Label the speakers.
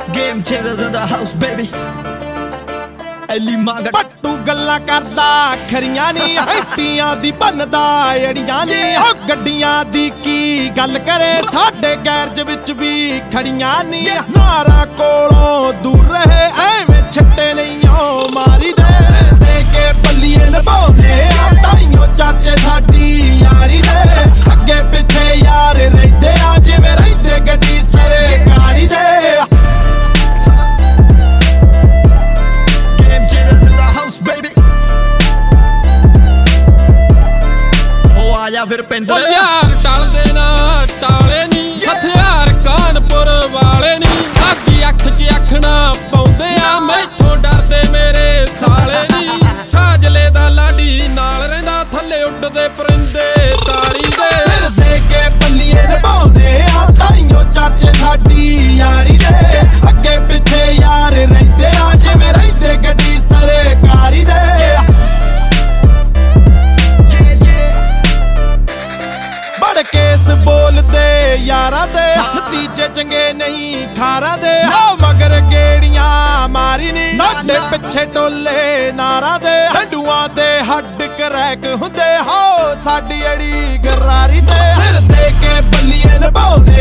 Speaker 1: Game changers in the house, baby. ਐਲੀ ਮੰਗ
Speaker 2: ਪੱਟੂ ਗੱਲਾਂ ਕਰਦਾ ਖਰੀਆਂ ਨੀ ਹੈਟੀਆਂ ਦੀ ਬੰਨਦਾ ਏੜੀਆਂ ਨੀ ਉਹ ਗੱਡੀਆਂ ਦੀ ਕੀ ਗੱਲ ਕਰੇ ਸਾਡੇ ਗੈਰਜ ਵਿੱਚ ਵੀ ਖੜੀਆਂ ਨੀ ਨਾਰਾ ਕੋਲੋਂ ਦੂਰ ਰਹੇ ਐਵੇਂ ਛੱਟੇ ਨਹੀਂ ਓ ਮਾਰੀ ਦੇ ਕੇ ਬੱਲੀਏ ਨਿਭਾਉਂਦੇ ਆ ਤਾਈਓ ਚਾਚੇ ਸਾਡੀ ਯਾਰੀ ਦੇ ਅੱਗੇ ਪਿੱਛੇ ਯਾਰ ਰਹਿੰਦੇ ਆ ਜਿਵੇਂ ਰਹਿੰਦੇ ਗੱਡੀ ਸਰਕਾਰੀ ਦੇ
Speaker 1: ਆਇਆ ਫਿਰ ਪਿੰਦਰ
Speaker 3: ਯਾਰ ਟਲਦੇ ਨਾ ਟਾਲੇ ਨੀ ਹਥਿਆਰ ਕਾਨਪੁਰ ਵਾਲੇ ਨੀ ਸਾਡੀ ਅੱਖ 'ਚ ਅੱਖ ਨਾ ਪਾਉਂਦੇ ਆ ਮੈਥੋਂ ਡਰਦੇ ਮੇਰੇ ਸਾਲੇ ਨੀ ਛਾਜਲੇ ਦਾ ਲਾਡੀ ਨਾਲ ਰਹਿੰਦਾ ਥੱਲੇ ਉੱਡਦੇ ਪਰਿੰਦੇ ਤਾਰੀ ਦੇ
Speaker 2: ਕੇ ਬੱਲੀਏ ਨਿਭਾਉਂਦੇ ਆ ਤਾਈਓ ਚਾਚੇ ਸਾਡੀ ਯਾਰੀ ਦੇ ਅੱਗੇ ਪਿੱਛੇ ਯਾਰ ਰਹਿੰਦੇ ਆ ਜਿਵੇਂ ਰਹਿੰਦੇ ਗੱਡੀ ਸਰਕਾਰੀ ਦੇ ਕੇਸ ਬੋਲਦੇ ਯਾਰਾਂ ਦੇ ਨਤੀਜੇ ਚੰਗੇ ਨਹੀਂ ਖਾਰਾਂ ਦੇ ਹੋ ਮਗਰ ਗੇੜੀਆਂ ਮਾਰੀ ਨੀ ਸਾਡੇ ਪਿੱਛੇ ਟੋਲੇ ਨਾਰਾਂ ਦੇ ਹੰਡੂਆਂ ਦੇ ਹੱਡ ਕਰੈਕ ਹੁੰਦੇ ਹੋ ਸਾਡੀ ਅੜੀ ਗਰਾਰੀ ਤੇ ਸਿਰ ਦੇ ਕੇ ਬੱਲੀਏ ਨਿਭਾਉਂਦੇ